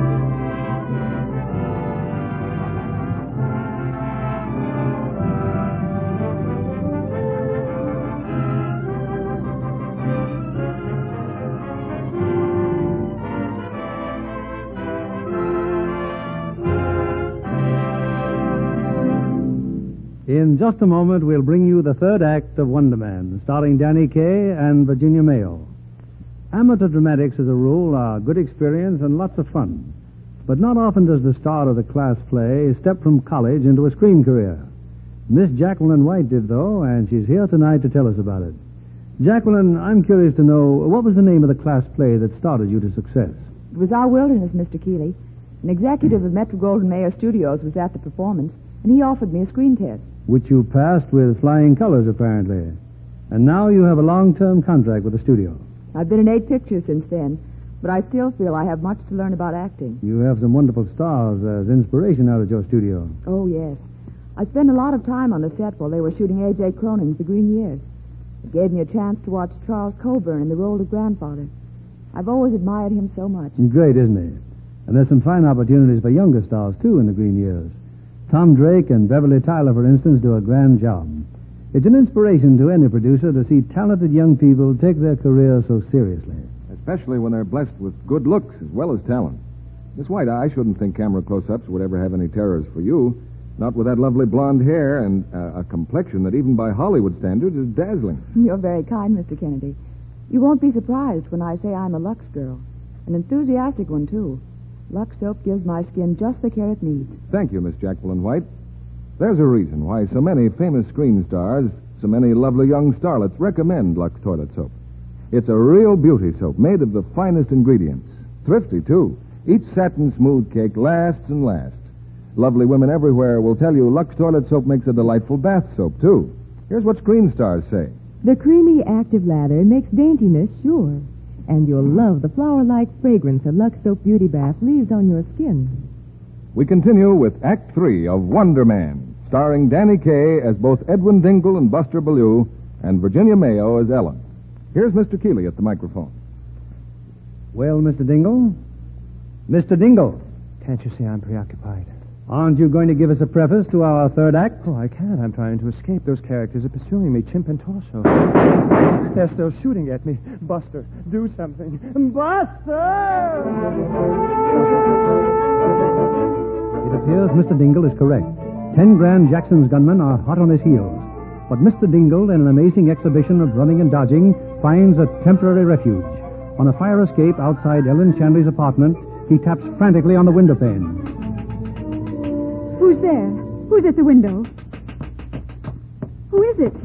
In just a moment, we'll bring you the third act of Wonder Man, starring Danny Kaye and Virginia Mayo. Amateur dramatics, as a rule, are good experience and lots of fun. But not often does the star of the class play step from college into a screen career. Miss Jacqueline White did, though, and she's here tonight to tell us about it. Jacqueline, I'm curious to know, what was the name of the class play that started you to success? It was Our Wilderness, Mr. Keeley. An executive of Metro-Goldwyn-Mayer Studios was at the performance, and he offered me a screen test. Which you passed with flying colors, apparently. And now you have a long-term contract with the studio. I've been in 8 pictures since then, but I still feel I have much to learn about acting. You have some wonderful stars as inspiration out at your studio. Oh, yes. I spent a lot of time on the set while they were shooting A.J. Cronin's The Green Years. It gave me a chance to watch Charles Coburn in the role of grandfather. I've always admired him so much. Great, isn't he? And there's some fine opportunities for younger stars, too, in The Green Years. Tom Drake and Beverly Tyler, for instance, do a grand job. It's an inspiration to any producer to see talented young people take their career so seriously. Especially when they're blessed with good looks as well as talent. Miss White, I shouldn't think camera close-ups would ever have any terrors for you. Not with that lovely blonde hair and a complexion that even by Hollywood standards is dazzling. You're very kind, Mr. Kennedy. You won't be surprised when I say I'm a Lux girl. An enthusiastic one, too. Lux Soap gives my skin just the care it needs. Thank you, Miss Jacqueline White. There's a reason why so many famous screen stars, so many lovely young starlets recommend Lux Toilet Soap. It's a real beauty soap made of the finest ingredients. Thrifty, too. Each satin smooth cake lasts and lasts. Lovely women everywhere will tell you Lux Toilet Soap makes a delightful bath soap, too. Here's what screen stars say. The creamy, active lather makes daintiness sure. And you'll love the flower-like fragrance a Lux Soap Beauty Bath leaves on your skin. We continue with Act 3 of Wonder Man, starring Danny Kaye as both Edwin Dingle and Buster Bellew, and Virginia Mayo as Ellen. Here's Mr. Keeley at the microphone. Well, Mr. Dingle? Mr. Dingle. Can't you see I'm preoccupied? Aren't you going to give us a preface to our third act? Oh, I can't. I'm trying to escape. Those characters are pursuing me, Chimp and Torso. They're still shooting at me. Buster, do something. Buster! It appears Mr. Dingle is correct. 10 Grand Jackson's gunmen are hot on his heels. But Mr. Dingle, in an amazing exhibition of running and dodging, finds a temporary refuge. On a fire escape outside Ellen Shanley's apartment, he taps frantically on the window pane. Who's there? Who's at the window? Who is it?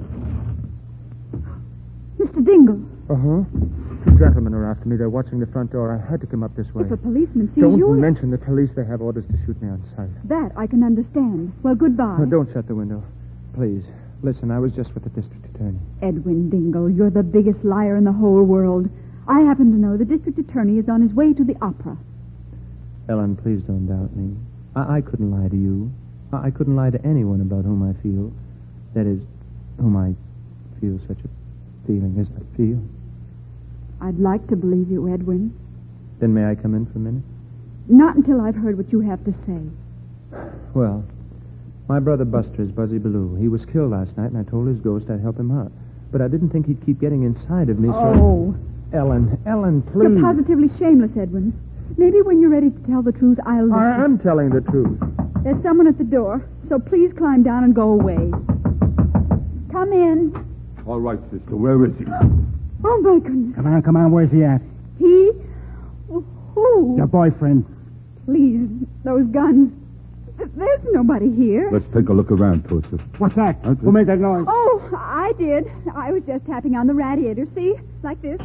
Mr. Dingle. Uh-huh. Two gentlemen are after me. They're watching the front door. I had to come up this way. If a policeman sees Don't you... mention the police. They have orders to shoot me on sight. That I can understand. Well, goodbye. Don't shut the window. Please. Listen, I was just with the district attorney. Edwin Dingle, you're the biggest liar in the whole world. I happen to know the district attorney is on his way to the opera. Ellen, please don't doubt me. I couldn't lie to you. I couldn't lie to anyone about whom I feel. That is, whom I feel such a feeling as I feel. I'd like to believe you, Edwin. Then may I come in for a minute? Not until I've heard what you have to say. Well, my brother Buster is Buzzy Bellew. He was killed last night, and I told his ghost I'd help him out. But I didn't think he'd keep getting inside of me, so... Oh. Ellen, please. You're positively shameless, Edwin. Maybe when you're ready to tell the truth, I'll listen. I am telling the truth. There's someone at the door, so please climb down and go away. Come in. All right, sister. Where is he? Oh, my goodness. Come on. Where's he at? He? Who? Your boyfriend. Please, those guns. There's nobody here. Let's take a look around, Tosa. What's that? Who made that noise? Oh, I did. I was just tapping on the radiator. See? Like this.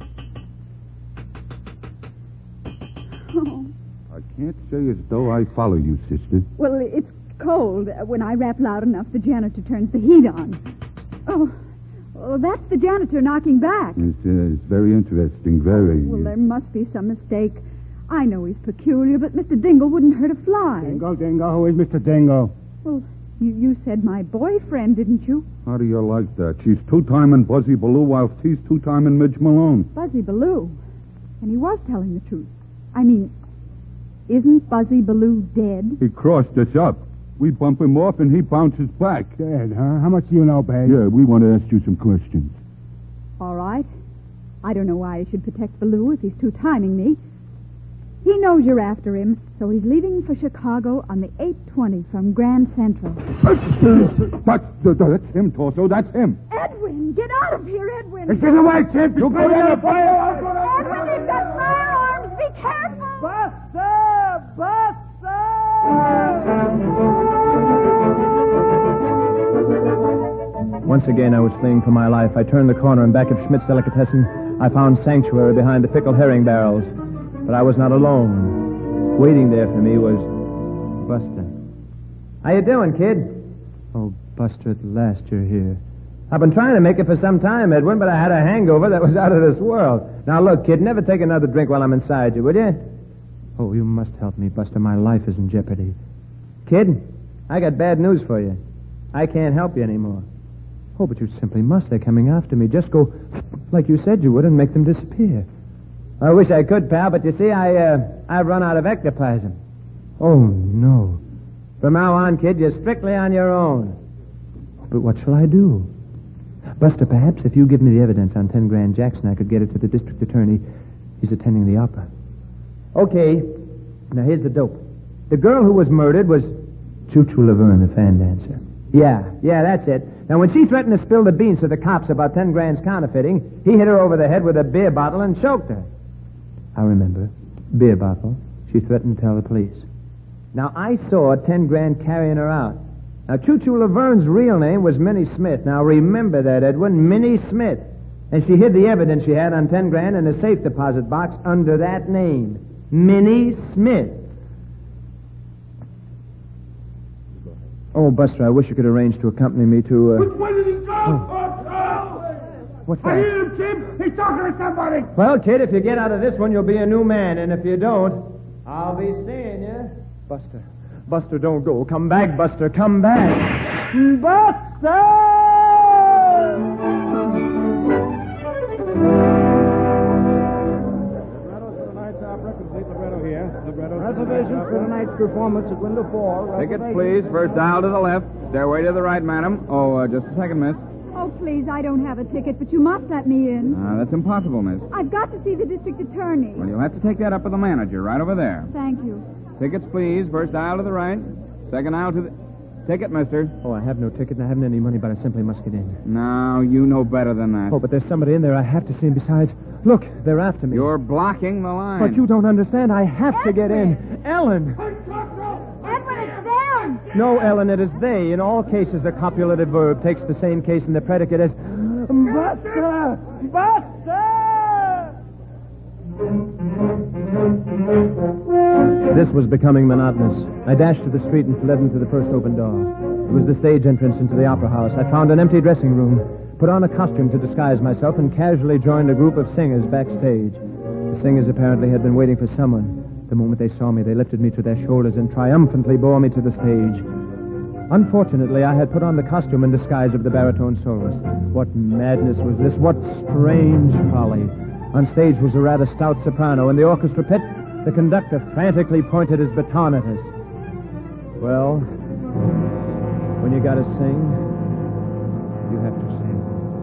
Oh. I can't say as though I follow you, sister. Well, it's cold. When I rap loud enough, the janitor turns the heat on. Oh, well, that's the janitor knocking back. It's very interesting, very. Well, there must be some mistake. I know he's peculiar, but Mr. Dingle wouldn't hurt a fly. Dingle. Who is Mr. Dingle? Well, you said my boyfriend, didn't you? How do you like that? She's two-timing Buzzy Bellew while he's two-timing Midge Malone. Buzzy Bellew? And he was telling the truth. I mean, isn't Buzzy Bellew dead? He crossed us up. We bump him off, and he bounces back. Dead, huh? How much do you know, babe? Yeah, we want to ask you some questions. All right. I don't know why I should protect Bellew if he's two-timing me. He knows you're after him, so he's leaving for Chicago on the 8:20 from Grand Central. That's him, Torso. That's him. Edwin, get out of here, Edwin. Get away, Chimp. You go down the fire. Edwin, they've got firearms. Be careful. Once again, I was fleeing for my life. I turned the corner, and back at Schmidt's Delicatessen, I found sanctuary behind the pickled herring barrels. But I was not alone. Waiting there for me was Buster. How you doing, kid? Oh, Buster, at last you're here. I've been trying to make it for some time, Edwin, but I had a hangover that was out of this world. Now, look, kid, never take another drink while I'm inside you, will you? Oh, you must help me, Buster. My life is in jeopardy. Kid, I got bad news for you. I can't help you anymore. Oh, but you simply must. They're coming after me. Just go like you said you would and make them disappear. I wish I could, pal, but you see, I've run out of ectoplasm. Oh, no. From now on, kid, you're strictly on your own. But what shall I do? Buster, perhaps if you give me the evidence on 10 Grand Jackson, I could get it to the district attorney. He's attending the opera. Okay. Now, here's the dope. The girl who was murdered was... Choo Choo Laverne, the fan dancer. Yeah, that's it. Now, when she threatened to spill the beans to the cops about 10 Grand's counterfeiting, he hit her over the head with a beer bottle and choked her. I remember. Beer bottle. She threatened to tell the police. Now, I saw 10 grand carrying her out. Now, Choo Choo Laverne's real name was Minnie Smith. Now, remember that, Edwin. Minnie Smith. And she hid the evidence she had on 10 grand in a safe deposit box under that name. Minnie Smith. Oh, Buster, I wish you could arrange to accompany me to, Which way did he go? What's I that? hear him, Tim. He's talking to somebody. Well, kid, if you get out of this one, you'll be a new man. And if you don't, I'll be seeing you. Buster. Buster, don't go. Come back, Buster. Come back. Buster! Reservations for tonight's performance at window 4. Tickets, please. First aisle to the left. Stairway to the right, madam. Oh, just a second, miss. Oh, please, I don't have a ticket, but you must let me in. That's impossible, miss. I've got to see the district attorney. Well, you'll have to take that up with the manager right over there. Thank you. Tickets, please. First aisle to the right. Second aisle to the... Ticket, mister. Oh, I have no ticket and I haven't any money, but I simply must get in. No, you know better than that. Oh, but there's somebody in there I have to see, and besides, look, they're after me. You're blocking the line. But you don't understand. I have to get in. Ellen! Edwin, it's them! No, Ellen, it is they. In all cases, a copulative verb takes the same case and the predicate as... Buster! Buster! This was becoming monotonous. I dashed to the street and fled into the first open door. It was the stage entrance into the opera house. I found an empty dressing room, put on a costume to disguise myself, and casually joined a group of singers backstage. The singers apparently had been waiting for someone. The moment they saw me, they lifted me to their shoulders and triumphantly bore me to the stage. Unfortunately, I had put on the costume and disguise of the baritone soloist. What madness was this? What strange folly. On stage was a rather stout soprano. In the orchestra pit, the conductor frantically pointed his baton at us. Well, when you gotta sing, you have to sing.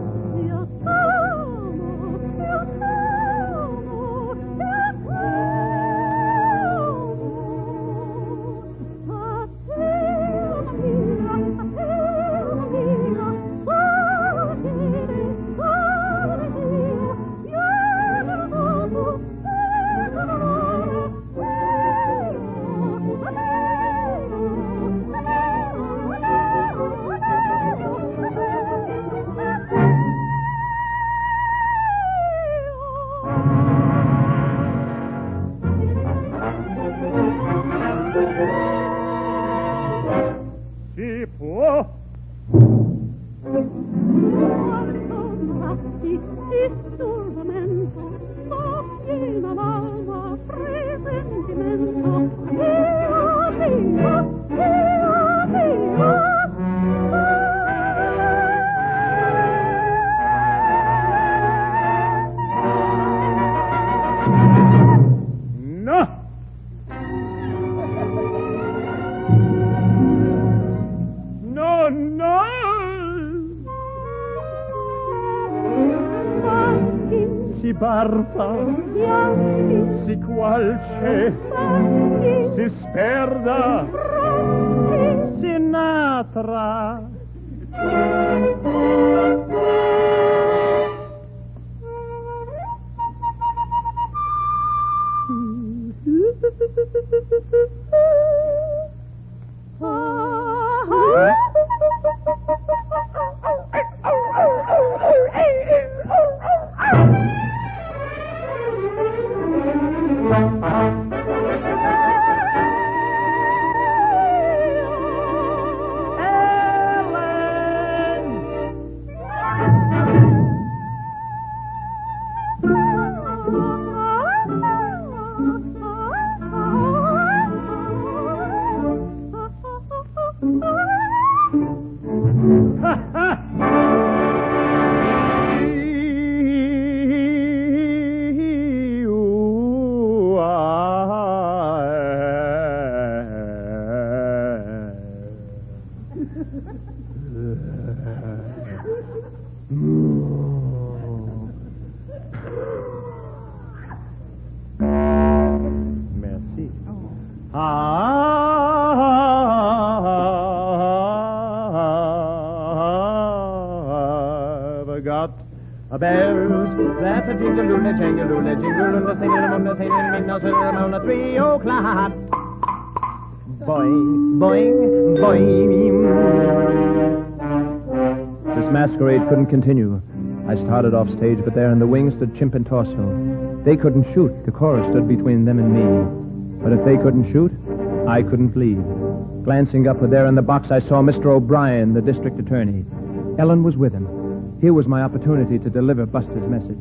Barfa, si qualche, si sperda, Sinatra. Merci. I've got a bells that a jingle-luna, jangle-luna, jingle-luna, sing-a-luna, sing-a-luna, sing-a-luna, 3 o'clock. Boing, boing, boing. This masquerade couldn't continue. I started off stage, but there in the wings stood Chimp and Torso. They couldn't shoot. The chorus stood between them and me. But if they couldn't shoot, I couldn't leave. Glancing upward there in the box, I saw Mr. O'Brien, the district attorney. Ellen was with him. Here was my opportunity to deliver Buster's message.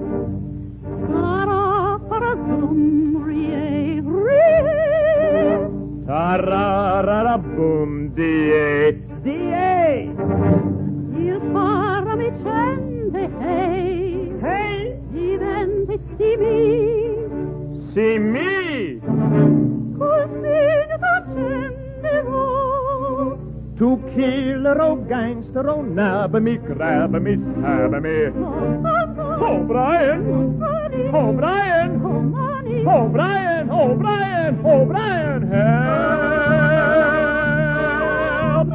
Tararara-boom, D.A. D.A. Il caro mi sente, hey, hey, diventa simile. See me. Così t'accenderò. To killer, oh gangster, oh nab me, grab me, stab me. O'Brien! O'Brien! O'Brien! O'Brien! O'Brien! Help!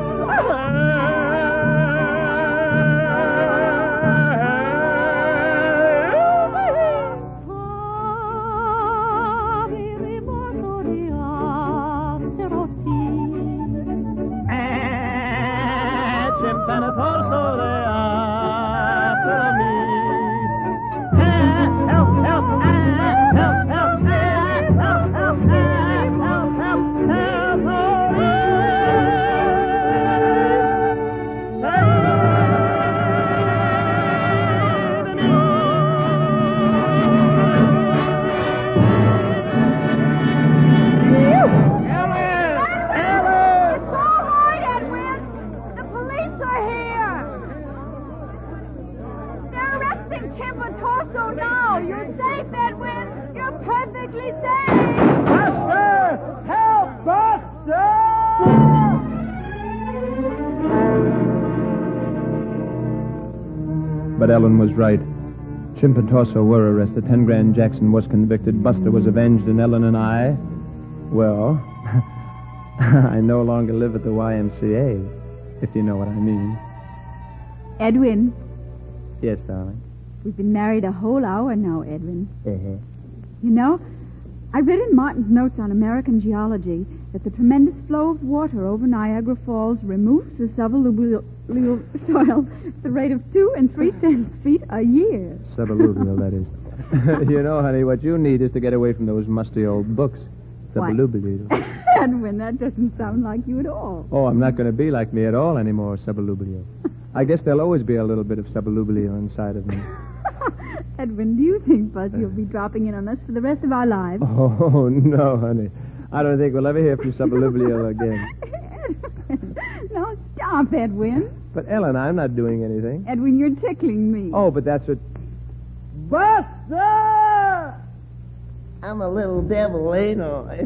But Ellen was right. Chimp and Torso were arrested. 10 Grand Jackson was convicted. Buster was avenged, and Ellen and I, well, I no longer live at the YMCA, if you know what I mean. Edwin. Yes, darling. We've been married a whole hour now, Edwin. Uh-huh. You know, I read in Martin's notes on American geology that the tremendous flow of water over Niagara Falls removes the suballuvial soil at the rate of 2 and 3 feet a year. Suballuvial, that is. You know, honey, what you need is to get away from those musty old books. Suballuvial. Edwin, that doesn't sound like you at all. Oh, I'm not going to be like me at all anymore, suballuvial. I guess there'll always be a little bit of suballuvial inside of me. Edwin, do you think, Buzz, you'll be dropping in on us for the rest of our lives? Oh, no, honey. I don't think we'll ever hear from suballuvial again. No, stop, Edwin. But, Ellen, I'm not doing anything. Edwin, you're tickling me. Oh, but that's what... Buster! I'm a little devil, ain't I?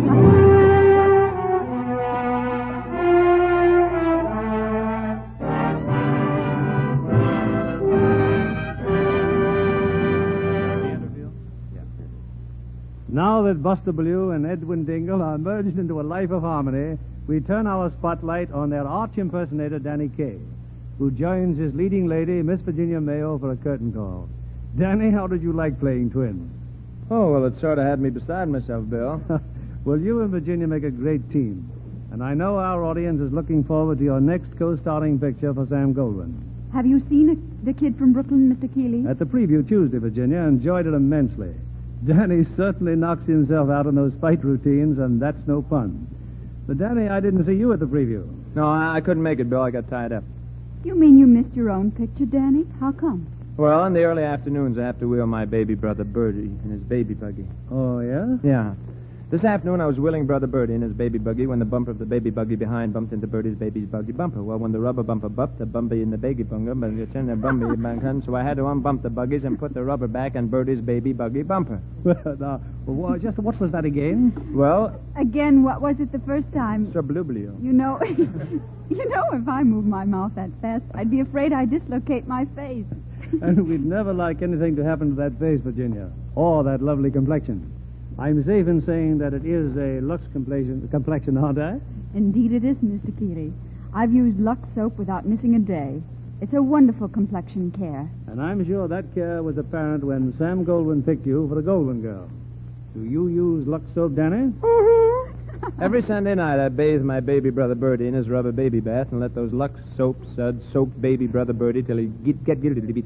Now that Buster Blue and Edwin Dingle are merged into a life of harmony, we turn our spotlight on their arch impersonator, Danny Kaye, who joins his leading lady, Miss Virginia Mayo, for a curtain call. Danny, how did you like playing twins? Oh, well, it sort of had me beside myself, Bill. Well, you and Virginia make a great team. And I know our audience is looking forward to your next co-starring picture for Sam Goldwyn. Have you seen the kid from Brooklyn, Mr. Keeley? At the preview Tuesday, Virginia, enjoyed it immensely. Danny certainly knocks himself out on those fight routines, and that's no fun. But, Danny, I didn't see you at the preview. No, I couldn't make it, Bill. I got tied up. You mean you missed your own picture, Danny? How come? Well, in the early afternoons, I have to wheel my baby brother Bertie in his baby buggy. Oh, yeah? Yeah. This afternoon, I was wheeling Brother Bertie in his baby buggy when the bumper of the baby buggy behind bumped into Bertie's baby buggy bumper. Well, when the rubber bumper bumped, the bumpy in the baby bumper, but it's in the bumpy back, so I had to unbump the buggies and put the rubber back on Bertie's baby buggy bumper. Now, just what was that again? Well... Again, what was it the first time? Sublubio. You know, if I moved my mouth that fast, I'd be afraid I'd dislocate my face. And we'd never like anything to happen to that face, Virginia, or that lovely complexion. I'm safe in saying that it is a Lux complexion, aren't I? Indeed it is, Mr. Keeley. I've used Lux soap without missing a day. It's a wonderful complexion care. And I'm sure that care was apparent when Sam Goldwyn picked you for the Golden Girl. Do you use Lux soap, Danny? Every Sunday night, I bathe my baby brother Bertie in his rubber baby bath and let those Lux soap suds soak baby brother Bertie till he get.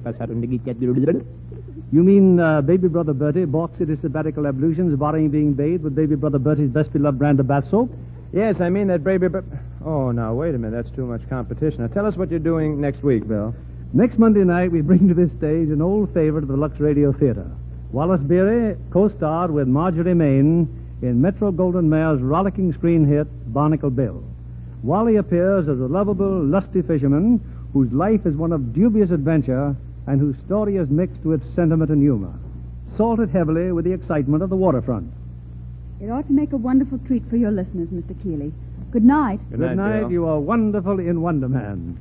You mean baby brother Bertie balks at his sabbatical ablutions, barring being bathed with baby brother Bertie's best beloved brand of bath soap? Yes, I mean that baby... Oh, now, wait a minute. That's too much competition. Now, tell us what you're doing next week, Bill. Next Monday night, we bring to this stage an old favorite of the Lux Radio Theater. Wallace Beery co-starred with Marjorie Main in Metro-Goldwyn-Mayer's rollicking screen hit, Barnacle Bill. Wally appears as a lovable, lusty fisherman whose life is one of dubious adventure and whose story is mixed with sentiment and humor, salted heavily with the excitement of the waterfront. It ought to make a wonderful treat for your listeners, Mr. Keeley. Good night. Good night. You are wonderful in Wonder Man.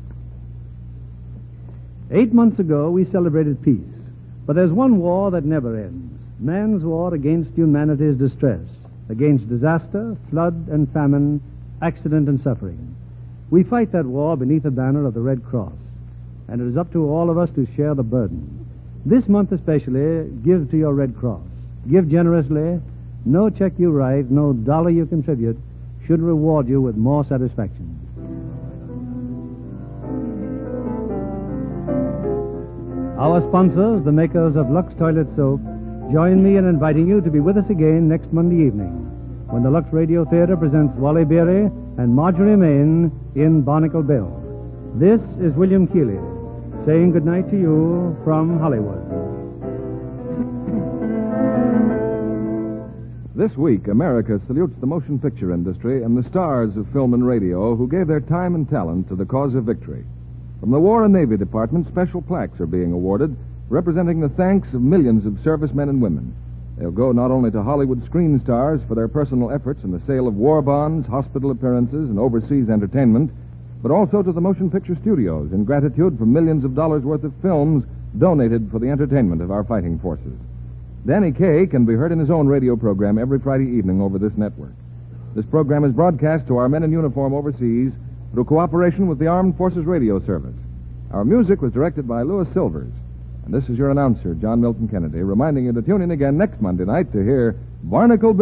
8 months ago, we celebrated peace. But there's one war that never ends. Man's war against humanity's distress, against disaster, flood and famine, accident and suffering. We fight that war beneath the banner of the Red Cross. And it is up to all of us to share the burden. This month especially, give to your Red Cross. Give generously. No check you write, no dollar you contribute should reward you with more satisfaction. Our sponsors, the makers of Lux Toilet Soap, join me in inviting you to be with us again next Monday evening when the Lux Radio Theater presents Wally Beery and Marjorie Main in Barnacle Bill. This is William Keeley saying goodnight to you from Hollywood. This week, America salutes the motion picture industry and the stars of film and radio who gave their time and talent to the cause of victory. From the War and Navy Department, special plaques are being awarded, representing the thanks of millions of servicemen and women. They'll go not only to Hollywood screen stars for their personal efforts in the sale of war bonds, hospital appearances, and overseas entertainment, but also to the motion picture studios in gratitude for millions of dollars worth of films donated for the entertainment of our fighting forces. Danny Kaye can be heard in his own radio program every Friday evening over this network. This program is broadcast to our men in uniform overseas through cooperation with the Armed Forces Radio Service. Our music was directed by Louis Silvers. And this is your announcer, John Milton Kennedy, reminding you to tune in again next Monday night to hear Barnacle Bill.